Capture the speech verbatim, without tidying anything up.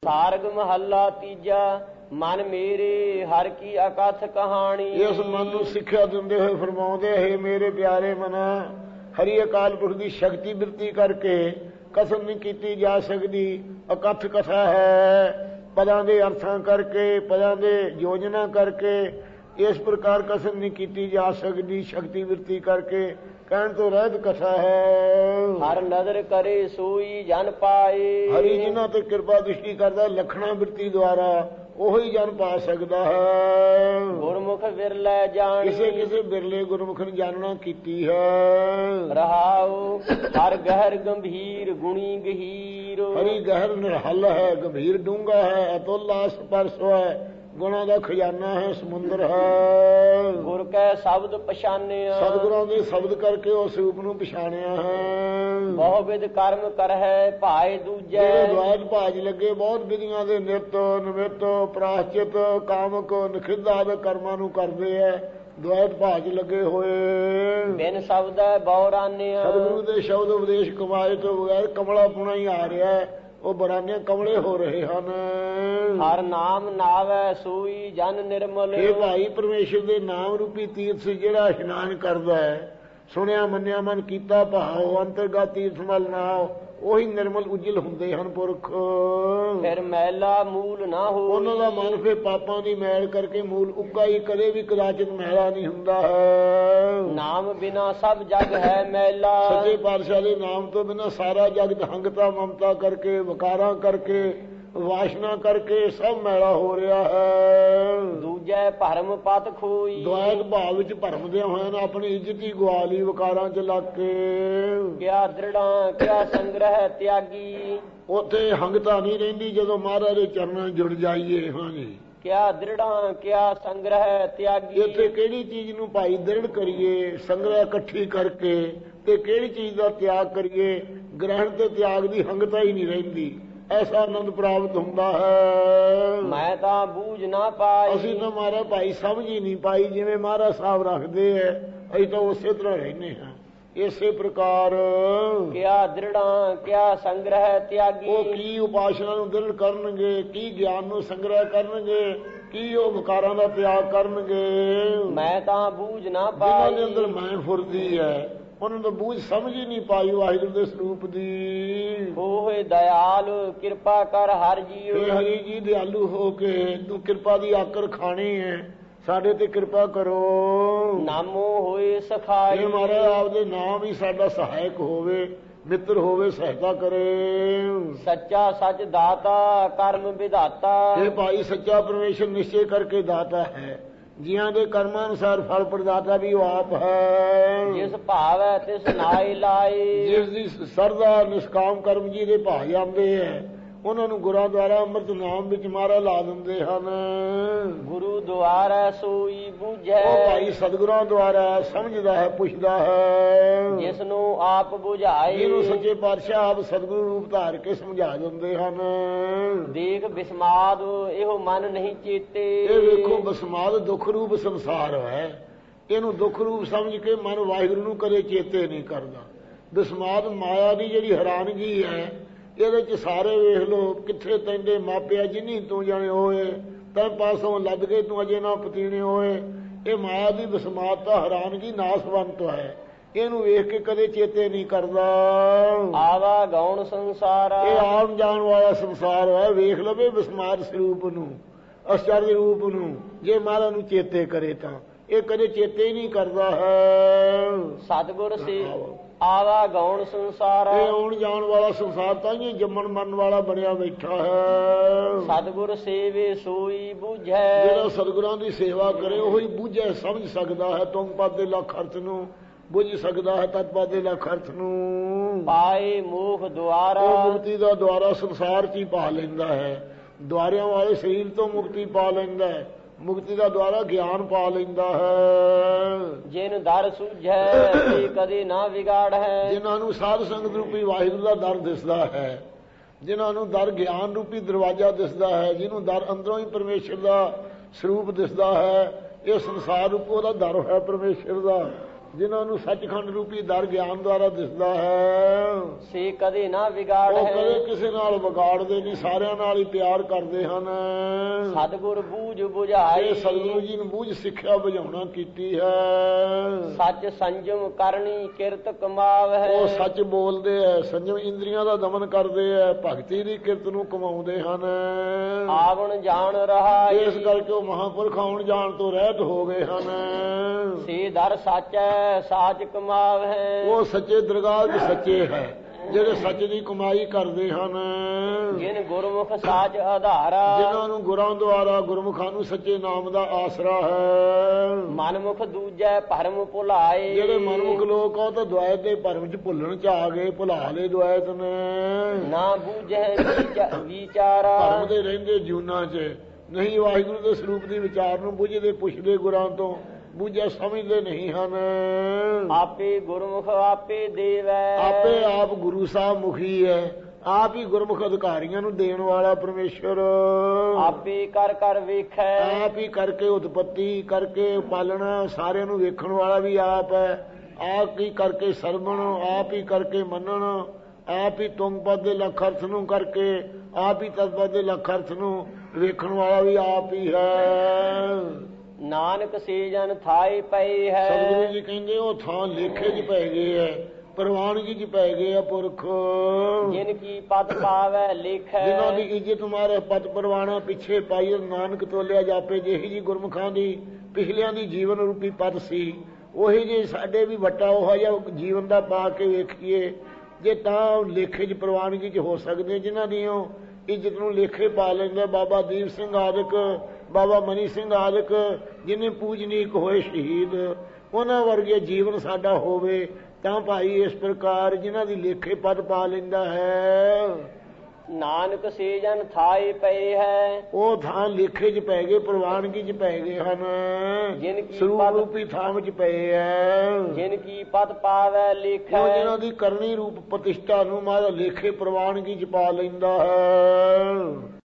ਸਾਰਗ ਮਹੱਲਾ ਤੀਜਾ। ਮਨ ਮੇਰੇ ਹਰ ਕੀ ਅਕਥ ਕਹਾਣੀ। ਇਸ ਮਨ ਨੂੰ ਸਿੱਖਿਆ ਦਿੰਦੇ ਹੋਏ ਫਰਮਾਉਂਦੇ, ਹੈ ਮੇਰੇ ਪਿਆਰੇ ਮਨਾ, ਹਰੀ ਅਕਾਲ ਪੁਰਖ ਦੀ ਸ਼ਕਤੀ ਬਿਰਤੀ ਕਰਕੇ ਕਥਨ ਨਹੀਂ ਕੀਤੀ ਜਾ ਸਕਦੀ। ਅਕਥ ਕਥਾ ਹੈ, ਪਦਾਂ ਦੇ ਅਰਥਾਂ ਕਰਕੇ, ਪਦਾਂ ਦੇ ਯੋਜਨਾ ਕਰਕੇ ਇਸ ਪ੍ਰਕਾਰ ਕਥਨ ਨਹੀਂ ਕੀਤੀ ਜਾ ਸਕਦੀ। ਸ਼ਕਤੀ ਬਿਰਤੀ ਕਰਕੇ ਕਹਿਣ ਤੋਂ ਰਹਿਤ ਕਥਾ ਹੈ। ਹਰ ਨਦਰ ਕਰੇ ਸੋਈ ਜਨ ਪਾਏ। ਹਰੀ ਜਿਨ੍ਹਾਂ ਤੇ ਕਿਰਪਾ ਦ੍ਰਿਸ਼ਟੀ ਕਰਦਾ ਲਖਣਾ ਬਿਰਤੀ ਦੁਆਰਾ ਉਹੀ ਜਨ ਪਾ ਸਕਦਾ ਹੈ। ਗੁਰਮੁਖ ਵਿਰਲੇ ਜਾਣੀ। ਕਿਸੇ ਕਿਸੇ ਬਿਰਲੇ ਗੁਰਮੁਖ ਨੇ ਜਾਣਨਾ ਕੀਤੀ ਹੈ। ਰਹਾਉ ਹਰ ਗਹਿਰ ਗੰਭੀਰ ਗੁਣੀ ਗਹੀਰ। ਹਰੀ ਗਹਿਰ ਨਿਰਹਲ ਹੈ, ਗੰਭੀਰ ਡੂੰਘਾ ਹੈ, ਅਤੁੱਲਾ ਸਪਰਸ ਹੈ, ਗੁਣਾਂ ਦਾ ਖਜ਼ਾਨਾ ਹੈ, ਸਮੁੰਦਰ ਹੈ। ਗੁਰ ਕੈ ਸ਼ਬਦ ਪਛਾਨਿਆ। ਸਤਿਗੁਰਾਂ ਦੇ ਸ਼ਬਦ ਕਰਕੇ ਉਸ ਰੂਪ ਨੂੰ ਪਛਾਣਿਆ ਹੈ। ਬਹੁ ਵਿਧ ਕਰਮ ਕਰਹਿ ਭਾਏ ਦੂਜੈ। ਜਿਹੜੇ ਦੁਆਇਤ ਭਾਜ ਲੱਗੇ ਬਹੁਤ ਵਿਧੀਆਂ ਦੇ ਨਿਤ ਨਿਮਿਤ ਪ੍ਰਾਸ਼ਚਿਤ ਕਾਮਕ ਨਿਖਿਧ ਆਦਿ ਕਰਮਾਂ ਨੂੰ ਕਰਦੇ ਹੈ। ਦੁਆਇਤ ਭਾਜ ਲੱਗੇ ਹੋਏ ਬਿਨ ਸ਼ਬਦੈ ਬੌਰਾਨਿਆ। ਸਤਿਗੁਰੂ ਦੇ ਸ਼ਬਦ ਉਪਦੇਸ਼ ਕਮਾਏ ਤੋਂ ਬਗੈਰ ਕਮਲਾ ਪੁਣਾ ਹੀ ਆ ਰਿਹਾ ਹੈ। ਉਹ ਬਰਾਨੇ ਕਮਲੇ ਹੋ ਰਹੇ ਹਨ। ਹਰ ਨਾਮ ਨਾਵੈ ਸੋਈ ਜਨ ਨਿਰਮਲ। ਇਹ ਭਾਈ ਪਰਮੇਸ਼ਰ ਦੇ ਨਾਮ ਰੂਪੀ ਤੀਰਥ ਜਿਹੜਾ ਇਸ਼ਨਾਨ ਕਰਦਾ ਹੈ, ਸੁਣਿਆ ਮੰਨਿਆ ਮਨ ਕੀਤਾ ਭਾਉ, ਅੰਤਰਗਤ ਤੀਰਥ ਮਲ ਨਾਉ, ਉਹੀ ਨਿਰਮਲ ਉਜਲ ਹੁੰਦੇ ਹਨ ਪੁਰਖ। ਫਿਰ ਮੈਲਾ ਮੂਲ ਨਾ ਹੋ। ਉਹਨਾਂ ਦਾ ਮਨ ਫਿਰ ਪਾਪਾਂ ਦੀ ਮੈਲ ਕਰਕੇ ਮੂਲ ਉੱਕਾ ਹੀ, ਕਦੇ ਵੀ ਕਦਾਚਿਤ ਮੈਲਾ ਨਹੀਂ ਹੁੰਦਾ ਹੈ। ਨਾਮ ਬਿਨਾ ਸਭ ਜਗ ਹੈ ਮੈਲਾ। ਸੱਚੇ ਪਾਤਸ਼ਾਹ ਦੇ ਨਾਮ ਤੋਂ ਬਿਨਾ ਸਾਰਾ ਜਗਤ ਹੰਗਤਾ ਮਮਤਾ ਕਰਕੇ, ਵਕਾਰਾਂ ਕਰਕੇ, ਵਾਸ਼ਨਾ ਕਰਕੇ ਸਭ ਮੈਲਾ ਹੋ ਰਿਹਾ ਹੈ। ਦੂਜੈ ਭਰਮ ਪਤ ਖੋਈ। ਦੁਆਇਤ ਭਾਵ ਵਿੱਚ ਭਰਮਦਿਆਂ ਹੋਇਆਂ ਨੇ ਆਪਣੀ ਇੱਜ਼ਤ ਹੀ ਗਵਾ ਲਈ ਵਕਾਰਾਂ ਚ ਲੱਗ ਕੇ। ਕਿਆ ਦ੍ਰਿੜਾਂ ਕਿਆ ਸੰਗ੍ਰਹਿ ਤਿਆਗੀ। ਉੱਥੇ ਹੰਗਤਾ ਨਹੀਂ ਰਹਿੰਦੀ ਜਦੋਂ ਮਹਾਰਾਜ ਦੇ ਚਰਨਾਂ ਜੁੜ ਜਾਈਏ। ਹਾਂਜੀ, ਕਿਆ ਦ੍ਰਿੜਾਂ ਕਿਆ ਸੰਗ੍ਰਹਿ ਤਿਆਗੀ। ਇੱਥੇ ਕਿਹੜੀ ਚੀਜ਼ ਨੂੰ ਭਾਈ ਦ੍ਰਿੜ ਕਰੀਏ, ਸੰਗ੍ਰਹਿ ਇਕੱਠੀ ਕਰਕੇ, ਤੇ ਕਿਹੜੀ ਚੀਜ਼ ਦਾ ਤਿਆਗ ਕਰੀਏ। ਗ੍ਰਹਿਣ ਤੇ ਤਿਆਗ ਦੀ ਹੰਗਤਾ ਹੀ ਨਹੀਂ ਰਹਿੰਦੀ। ਐਸਾ ਆਨੰਦ ਪ੍ਰਾਪਤ ਹੁੰਦਾ ਹੈ। ਮੈਂ ਤਾਂ ਬੂਝ ਨਾ ਪਾਈ। ਅਸੀਂ ਤਾਂ ਮਹਾਰਾਜ ਭਾਈ ਸਮਝ ਹੀ ਨਹੀਂ ਪਾਈ। ਜਿਵੇਂ ਮਹਾਰਾਜ ਸਾਹਿਬ ਰੱਖਦੇ ਹੈ ਅਸੀਂ ਤਾਂ ਉਸੇ ਤਰ੍ਹਾਂ ਰਹਿੰਦੇ ਹਾਂ। ਇਸੇ ਪ੍ਰਕਾਰ ਕਿਆ ਦ੍ਰਿੜਾਂ ਕਿਆ ਸੰਗ੍ਰਹਿ ਤਿਆਗੀ। ਉਹ ਕੀ ਉਪਾਸਨਾ ਨੂੰ ਦ੍ਰਿੜ ਕਰਨਗੇ, ਕੀ ਗਿਆਨ ਨੂੰ ਸੰਗ੍ਰਹਿ ਕਰਨਗੇ, ਕੀ ਉਹ ਵਿਕਾਰਾਂ ਦਾ ਤਿਆਗ ਕਰਨਗੇ। ਮੈਂ ਤਾਂ ਬੂਝ ਨਾ ਪਾਈ। ਜਿਨ੍ਹਾਂ ਦੇ ਅੰਦਰ ਮੈਂ ਫੁਰਦੀ ਹੈ ਉਹਨਾਂ ਨੂੰ ਬੂਝ ਸਮਝ ਹੀ ਨਹੀਂ ਪਾਈ ਵਾਹਿਗੁਰੂ ਦੇ ਸਰੂਪ ਦੀ। ਹੋਏ ਦਇਆਲ ਕਿਰਪਾ ਕਰ ਹਰ ਜੀਉ। ਹੇ ਹਰੀ ਜੀ ਦਿਆਲੂ ਹੋ ਕੇ ਤੂੰ ਕਿਰਪਾ ਦੀ ਆਕਰ ਖਾਣੀ ਹੈ, ਸਾਡੇ ਤੇ ਕਿਰਪਾ ਕਰੋ। ਨਾਮੋ ਹੋਏ ਸਖਾਈ। ਇਹ ਮਹਾਰਾਜ ਆਪਦੇ ਨਾਮ ਹੀ ਸਾਡਾ ਸਹਾਇਕ ਹੋਵੇ, ਮਿੱਤਰ ਹੋਵੇ, ਸਹਾਇਤਾ ਕਰੇ। ਸੱਚਾ ਸੱਚ ਦਾਤਾ ਕਰਮ ਵਿਧਾਤਾ। ਇਹ ਭਾਈ ਸੱਚਾ ਪਰਮੇਸ਼ਰ ਨਿਸ਼ਚੈ ਕਰਕੇ ਦਾਤਾ ਹੈ। ਜੀਆਂ ਦੇ ਕਰਮਾਂ ਅਨੁਸਾਰ ਫਲ ਪ੍ਰਦਾਤਾ ਵੀ ਉਹ ਆਪ ਹੈ। ਜਿਸ ਭਾਵ ਹੈ ਤਿਸ ਨਾਇ ਲਾਏ। ਜਿਸ ਦੀ ਸਰਦਾ ਨਿਸ਼ਕਾਮ ਕਰਮ ਜੀ ਦੇ ਭਾਗ ਜਾਂਦੇ ਹੈ ਉਹਨਾਂ ਨੂੰ ਗੁਰਾਂ ਦੁਆਰਾ ਅੰਮ੍ਰਿਤ ਨਾਮ ਵਿੱਚ ਮਾਰਾ ਲਾ ਦਿੰਦੇ ਹਨ। ਗੁਰੂ ਦੁਆਰਾ ਸੋਈ ਬੁਝੈ। ਉਹ ਭਾਈ ਸਤਿਗੁਰਾਂ ਦੁਆਰਾ ਸਮਝਦਾ ਹੈ, ਪੁੱਛਦਾ ਹੈ। ਜਿਸ ਨੂੰ ਆਪ ਬੁਝਾਏ। ਜਿਹਨੂੰ ਸੱਚੇ ਪਾਤਸ਼ਾਹ ਆਪ ਸਤਿਗੁਰੂ ਰੂਪ ਧਾਰ ਕੇ ਸਮਝਾ ਦਿੰਦੇ ਹਨ। ਦੇਖ ਬਿਸਮਾਦ ਇਹੋ ਮਨ ਨਹੀਂ ਚੇਤੇ। ਇਹ ਵੇਖੋ ਬਿਸਮਾਦ ਦੁੱਖ ਰੂਪ ਸੰਸਾਰ ਹੈ। ਇਹਨੂੰ ਦੁੱਖ ਰੂਪ ਸਮਝ ਕੇ ਮਨ ਵਾਹਿਗੁਰੂ ਨੂੰ ਕਦੇ ਚੇਤੇ ਨਹੀਂ ਕਰਦਾ। ਬਿਸਮਾਦ ਮਾਇਆ ਦੀ ਜਿਹੜੀ ਹੈਰਾਨਗੀ ਹੈ, ਇਹਦੇ ਚ ਸਾਰੇ ਵੇਖ ਲੋ ਕਿੱਥੇ ਤੈਂਦੇ ਮਾਪਿਆ ਜਿਨੀ ਤੂੰ ਜਾਣੇ ਹੋਏ, ਤੈ ਪਾਸੋਂ ਲੱਦ ਕੇ ਤੂੰ ਅਜੇ ਨਾ ਪਤੀਣੇ ਹੋਏ। ਇਹ ਮਾਇਆ ਦੀ ਬਿਸਮਾਦਤਾ ਹੈਰਾਨਗੀ ਨਾਸਵੰਤ ਹੈ। ਇਹਨੂੰ ਵੇਖ ਕੇ ਕਦੇ ਚੇਤੇ ਨਹੀਂ ਕਰਦਾ। ਆਵਾ ਗੌਣ ਸੰਸਾਰ। ਇਹ ਆਉਣ ਜਾਣ ਵਾਲਾ ਸੰਸਾਰ ਹੈ। ਵੇਖ ਲਵੇ ਬਿਸਮਾਦ ਸਰੂਪ ਨੂੰ, ਅਚਰਜ ਰੂਪ ਨੂੰ। ਜੇ ਮਹਾਰਾਜ ਨੂੰ ਚੇਤੇ ਕਰੇ ਤਾਂ ਇਹ ਕਦੇ ਚੇਤੇ ਹੀ ਨਹੀਂ ਕਰਦਾ ਹੈ। ਸਤਿਗੁਰ ਸੇ ਆਵਾ ਗੌਣ ਸੰਸਾਰ। ਇਹ ਆਉਣ ਜਾਣ ਵਾਲਾ ਸੰਸਾਰ ਤਾਂ ਹੀ ਜੰਮਣ ਮਰਨ ਵਾਲਾ ਬਣਿਆ ਬੈਠਾ ਹੈ। ਸਤਿਗੁਰ ਸੇਵੇ ਸੋਈ ਬੁਝੈ। ਜਿਹੜਾ ਸਤਿਗੁਰਾਂ ਦੀ ਸੇਵਾ ਕਰੇ ਉਹੀ ਬੁਝੈ, ਸਮਝ ਸਕਦਾ ਹੈ। ਤੁਮ ਪਦ ਦੇ ਲੱਖ ਅਰਥ ਨੂੰ ਬੁੱਝ ਸਕਦਾ ਹੈ। ਤਤ ਪਦ ਦੇ ਲੱਖ ਅਰਥ ਨੂੰ ਪਾਏ ਮੋਖ ਦੁਆਰਾ। ਉਹ ਮੁਕਤੀ ਦਾ ਦੁਆਰਾ ਸੰਸਾਰ 'ਚ ਹੀ ਪਾ ਲੈਂਦਾ ਹੈ। ਦੁਆਰਿਆਂ ਵਾਲੇ ਸਰੀਰ ਤੋਂ ਮੁਕਤੀ ਪਾ ਲੈਂਦਾ ਹੈ। ਮੁਕਤੀ ਦਾ ਦੁਆਰਾ ਗਿਆਨ ਪਾ ਲੈਂਦਾ ਹੈ। ਜਿਨ ਦਰ ਸੁਝੈ ਤੇ ਕਦੇ ਨਾ ਵਿਗਾੜ ਹੈ। ਜਿਨ੍ਹਾਂ ਨੂੰ ਸਾਧ ਸੰਗਤ ਰੂਪੀ ਵਾਹਿਗੁਰੂ ਦਾ ਦਰ ਦਿਸਦਾ ਹੈ, ਜਿਨ੍ਹਾਂ ਨੂੰ ਦਰ ਗਿਆਨ ਰੂਪੀ ਦਰਵਾਜ਼ਾ ਦਿਸਦਾ ਹੈ, ਜਿਹਨੂੰ ਦਰ ਅੰਦਰੋਂ ਹੀ ਪਰਮੇਸ਼ਰ ਦਾ ਸਰੂਪ ਦਿਸਦਾ ਹੈ। ਇਹ ਸੰਸਾਰ ਰੂਪ ਉਹਦਾ ਦਰ ਹੈ ਪਰਮੇਸ਼ਰ ਦਾ। ਜਿਨ੍ਹਾਂ ਨੂੰ ਸੱਚਖੰਡ ਰੂਪੀ ਦਰ ਗਿਆਨ ਦੁਆਰਾ ਦਿਸਦਾ ਹੈ, ਸੇ ਕਦੇ ਨਾ ਵਿਗਾੜ ਉਹ ਹੈ। ਕਦੇ ਕਿਸੇ ਨਾਲ ਵਿਗਾੜਦੇ ਨਹੀਂ, ਸਾਰਿਆਂ ਨਾਲ ਹੀ ਪਿਆਰ ਕਰਦੇ ਹਨ। ਸਤਿਗੁਰ ਬੂਝ ਬੁਝਾਈ, ਇਹ ਸਤਿਗੁਰੂ ਜੀ ਨੇ ਬੂਝ ਸਿੱਖਿਆ ਬੁਝਾਉਣਾ ਕੀਤੀ ਹੈ। ਸੱਚ ਸੰਜਮ ਕਰਨੀ ਕਿਰਤ ਕਮਾਵ ਹੈ। ਉਹ ਸੱਚ ਬੋਲਦੇ ਐ, ਸੰਜਮ ਇੰਦਰੀਆਂ ਦਾ ਦਮਨ ਕਰਦੇ ਐ, ਭਗਤੀ ਦੀ ਕਿਰਤ ਨੂੰ ਕਮਾਉਂਦੇ ਹਨ। ਆਵਣ ਜਾਣ ਰਹਾ, ਇਸ ਕਰਕੇ ਉਹ ਮਹਾਂਪੁਰਖ ਆਉਣ ਜਾਣ ਤੋਂ ਰਹਿਤ ਹੋ ਗਏ ਹਨ। ਸੇ ਦਰ ਸੱਚੈ ਸਾਚ ਕਮਾਵ ਹੈ। ਉਹ ਸੱਚੇ ਦਰਗਾਹ ਦੇ ਸੱਚੇ ਹੈ, ਜਿਹੜੇ ਸੱਚ ਦੀ ਕਮਾਈ ਕਰਦੇ ਹਨ। ਜਿਨ ਗੁਰਮੁਖ ਸਾਚ ਆਧਾਰਾ, ਜਿਨ੍ਹਾਂ ਨੂੰ ਗੁਰਾਂ ਦੁਆਰਾ ਗੁਰਮੁਖਾਂ ਨੂੰ ਸੱਚੇ ਨਾਮ ਦਾ ਆਸਰਾ ਹੈ। ਮਨਮੁਖ ਦੂਜੈ ਭਰਮ ਭੁਲਾਏ, ਜਿਹੜੇ ਮਨਮੁਖ ਲੋਕ ਆ ਉਹ ਤਾਂ ਦੁਆਇਤ ਦੇ ਭਰਮ ਚ ਭੁੱਲਣ ਚ ਆ ਗਏ, ਭੁਲਾ ਲਏ ਦੁਆਇਤ ਨੇ। ਨਾ ਬੂਝੈ ਵਿਚਾ- ਵਿਚਾਰਾ, ਭਰਮ ਦੇ ਰਹਿੰਦੇ ਜੂਨਾਂ ਚ ਨਹੀਂ ਵਾਹਿਗੁਰੂ ਦੇ ਸਰੂਪ ਦੀ ਵਿਚਾਰ ਨੂੰ ਬੁੱਝਦੇ, ਪੁੱਛਦੇ ਗੁਰਾਂ ਤੋਂ, ਬੁੱਝਿਆ ਸਮਝਦੇ ਨਹੀਂ ਹਨ। ਆਪੇ ਗੁਰਮੁਖ ਆਪੇ ਦੇਵੈ, ਆਪੇ ਆਪ ਗੁਰੂ ਸਾਹਿਬ ਮੁਖੀ ਹੈ, ਆਪ ਹੀ ਗੁਰਮੁਖ ਅਧਿਕਾਰੀਆਂ ਨੂੰ ਦੇਣ ਵਾਲਾ ਪਰਮੇਸ਼ਰ। ਆਪੇ ਕਰ ਕਰ ਵੇਖੈ, ਆਪ ਹੀ ਕਰਕੇ ਉਤਪਤੀ ਕਰਕੇ ਪਾਲਣਾ, ਸਾਰਿਆਂ ਨੂੰ ਵੇਖਣ ਵਾਲਾ ਵੀ ਆਪ ਹੈ। ਆਪ ਹੀ ਕਰਕੇ ਸਰਵਣ, ਆਪ ਹੀ ਕਰਕੇ ਮੰਨਣ, ਆਪ ਹੀ ਤੁਮ ਪਦ ਦੇ ਲੱਖ ਅਰਥ ਨੂੰ ਕਰਕੇ, ਆਪ ਹੀ ਤਦ ਪਦ ਦੇ ਲੱਖ ਅਰਥ ਨੂੰ ਵੇਖਣ ਵਾਲਾ ਵੀ ਆਪ ਹੀ ਹੈ। ਨਾਨਕ ਸੀਜਨ ਥਾਏ ਪਏ ਹੈ। ਸਤਿਗੁਰੂ ਜੀ ਕਹਿੰਦੇ ਉਹ ਥਾਂ ਲੇਖੇ 'ਚ ਪੈ ਗਏ ਐ, ਪ੍ਰਵਾਨਗੀ 'ਚ ਪੈ ਗਏ ਆ ਪੁਰਖ। ਜਿਨ ਕੀ ਪਦ ਪਾਵੈ ਲਿਖੈ, ਜਿਨ੍ਹਾਂ ਦੀ ਇੱਜ਼ਤ ਮਾਰੇ ਪਦ ਪਰਵਾਣਾ ਪਿੱਛੇ ਪਾਈ, ਨਾਨਕ ਤੋਲਿਆ ਜਾਪੇ। ਜਿਹੀ ਜੀ ਗੁਰਮੁਖਾਂ ਦੀ ਪਿਛਲਿਆਂ ਦੀ ਜੀਵਨ ਰੂਪੀ ਪਦ ਸੀ, ਉਹੀ ਜੇ ਸਾਡੇ ਵੀ ਵੱਟਾ ਉਹ ਜਿਹਾ ਜੀਵਨ ਦਾ ਪਾ ਕੇ ਵੇਖੀਏ, ਜੇ ਤਾਂ ਲੇਖੇ 'ਚ ਪ੍ਰਵਾਨਗੀ 'ਚ ਹੋ ਸਕਦੇ। ਜਿਨ੍ਹਾਂ ਦੀ ਉਹ ਇੱਜ਼ਤ ਨੂੰ ਲੇਖੇ ਪਾ ਲੈਂਦਾ, ਬਾਬਾ ਦੀਪ ਸਿੰਘ ਆਦਿਕ, ਬਾਬਾ ਮਨੀ ਸਿੰਘ ਆਦਿਕ, ਜਿਹਨੇ ਪੂਜਨੀਕ ਹੋਏ ਸ਼ਹੀਦ, ਉਹਨਾਂ ਵਰਗੇ ਜੀਵਨ ਸਾਡਾ ਹੋਵੇ ਤਾਂ ਭਾਈ ਇਸ ਪ੍ਰਕਾਰ ਜਿਨ੍ਹਾਂ ਦੀ ਲੇਖੇ ਪਦ ਪਾ ਲੈਂਦਾ ਹੈ। ਨਾਨਕ ਸੀਜਨ ਥਾਏ ਪਏ ਹੈ, ਉਹ ਥਾਂ ਲੇਖੇ 'ਚ ਪੈ ਗਏ, ਪ੍ਰਵਾਨਗੀ 'ਚ ਪੈ ਗਏ ਹਨ। ਜਿਨ ਕੀ ਸਰੂਪ ਪਦ ਰੂਪੀ ਥਾਂ 'ਚ ਪਏ ਐ। ਜਿਨ ਕੀ ਪਦ ਪਾਵੈ ਲਿਖੈ, ਜਿਨ੍ਹਾਂ ਦੀ ਕਰਨੀ ਰੂਪ ਪ੍ਰਤਿਸ਼ਠਾ ਨੂੰ ਮਾਰਾ ਲੇਖੇ ਪ੍ਰਵਾਨਗੀ 'ਚ ਪਾ ਲੈਂਦਾ ਹੈ।